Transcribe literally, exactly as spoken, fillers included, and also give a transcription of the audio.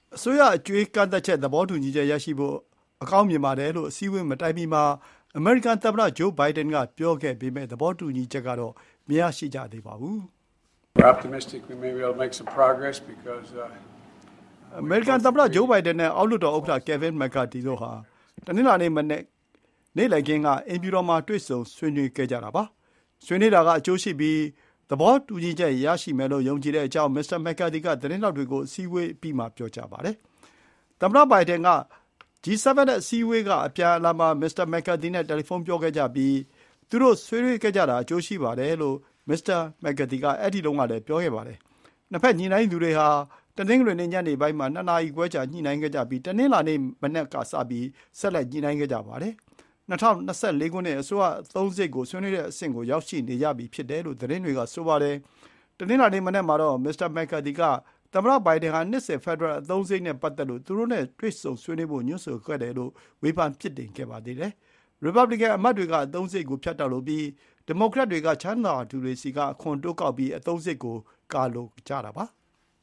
အစိုးရအကျွေးကန့်သက်ချက်သဘောတူညီချက်ရရှိဖို့အကောင်းမြင်ပါတယ်လို့အစည်းအဝေးမတိုင်မီမှာအမေရိကန်သမ္မတဂျိုးဘိုင်ဒန်ကပြောခဲ့ပေမဲ့သဘောတူညီချက်ကတော့မရရှိကြသေးပါဘူး။ We're optimistic we may be able to make some progress because uh, အမေရိကန်သမ္မတဂျိုးဘိုင်ဒန်နဲ့အောက်လွှတ်တော်ဥက္ကဋ္ဌကယ်ဗင်မက်ကာတီတို့ဟာတနင်္လာနေ့မနေ့နေ့လည်ခင်းကအိမ်ဖြူတော်မှာတွေ့ဆုံဆွေးနွေးခဲ့ကြတာပါ။ဆွေးနွေးတာကအကျိုးရှိပြီးသဘောတူညီချက်ရရှိမယ်လို့ယုံကြည်တဲ့အကြောင်းမစ္စတာမက်ကာတီကသတင်းထောက်တွေကိုအစည်းအဝေးအပြီးမှာပြောကြားပါတယ်။သမ္မတဘိုင်ဒန်က ဂျီ ဆဗန် နဲ့အစည်းအဝေးကအပြန်အလှန်မှာမစ္စတာမက်ကာတီနဲ့တယ်လီဖုန်းပြောခဲ့ကြပြီးသူတို့ဆွေးနွေးခဲ့ကြတာအကျိုးရှိပါတယ်လို့မစ္စတာမက်ကာတီကအဲ့ဒီတုန်းကလည်းပြောခဲ့ပါတယ်။နှစ်ဖက်ညှိနှိုင်းသူတွေဟာတနင်္ဂနွေနေ့ညနေပိုင်းမှာနှစ်နာရီခွဲကြာညှိနှိုင်းခဲ့ကြပြီးတနင်္လာနေ့မနက်ကစပြီးဆက်လက်ညှိနှိုင်းခဲ့ကြပါတယ်။၂၀၂၄ ခုနှစ်အစိုးရအသုံးစရိတ်ကိုဆွေးနွေးတဲ့အဆင့်ကိုရောက်ရှိနေကြပြီဖြစ်တယ်လို့သတင်းတွေကဆိုပါတယ်။တနင်္လာနေ့မနက်မှာတော့မစ္စတာမက်ကာတီကသမ္မတဘိုင်ဒန်ဟာနှစ်စဉ်ဖက်ဒရယ်အသုံးစရိတ်နဲ့ပတ်သက်လို့သူတို့နဲ့တွေ့ဆုံဆွေးနွေးဖို့ညွှန်ဆိုခဲ့တယ်လို့ဝေဖန်ပြစ်တင်ခဲ့ပါသေးတယ်။ ရီပတ်ဘလီကန်အမတ်တွေကအသုံးစရိတ်ကိုဖြတ်တောက်လိုပြီးဒီမိုကရက်တွေကချမ်းသာသူတွေဆီကအခွန်တိုးကောက်ပြီးအသုံးစရိတ်ကိုကာလိုကြတာပါ။